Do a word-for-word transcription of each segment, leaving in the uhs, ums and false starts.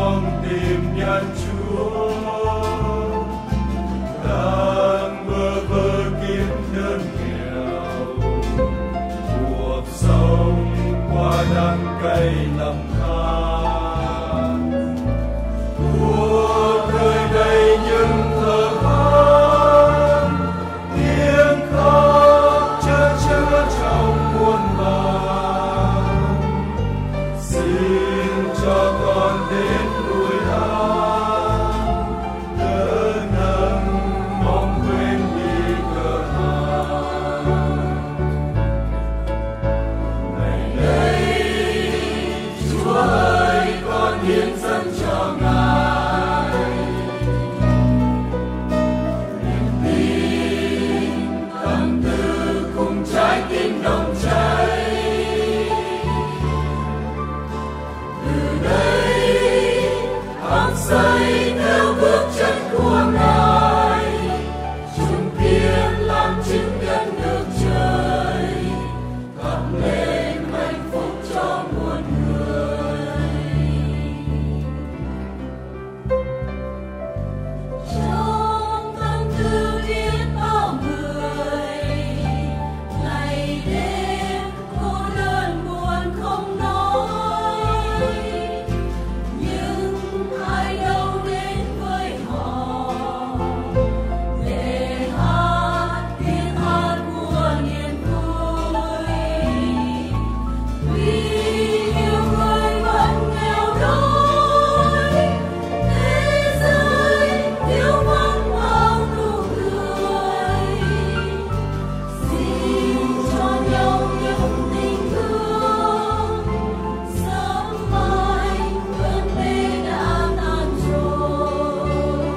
con tìm nhận Chúa, đang bơ vơ kiếm đơn nghèo, cuộc sống qua đắng cay lầm than. Cuộc đời đầy những thở than, tiếng khóc chớ chớ trong muôn vàn. Xin cho con đến núi an, đỡ nâng mong quên đi cờ han. Này đây Chúa ơi, con hiến dâng cho Ngài niềm tin, tâm tư cùng trái tim nồng cháy. Từ đây hăng say theo bước chân của Ngài, chung kiên làm chứng nhân được trời, thắp lên hạnh phúc cho muôn người. Trong tâm tư biết bao người, ngày đêm cô đơn buồn không nói, nhưng ai đâu đến với họ để hát tiếng hát của niềm vui. Vì yêu người vẫn nghèo đói, thế giới thiếu vắng bao nụ cười. Xin cho nhau những tình thương, sớm mai cơn mê đã tan rồi.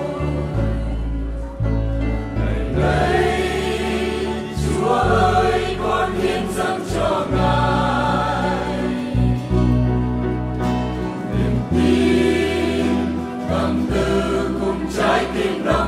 Này đây Chúa ơi, con hiến dâng cho Ngài niềm tin, tâm tư cùng trái tim đau